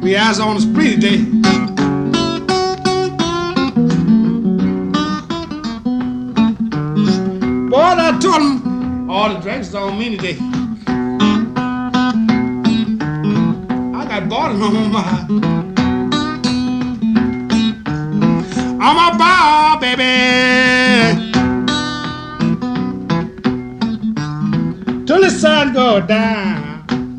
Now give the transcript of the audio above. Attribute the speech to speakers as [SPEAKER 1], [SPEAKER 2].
[SPEAKER 1] We eyes on the spree today. Boy, I told him all the drinks is on me today. I got bottles on my. I'm a bar, baby. Till the sun go down.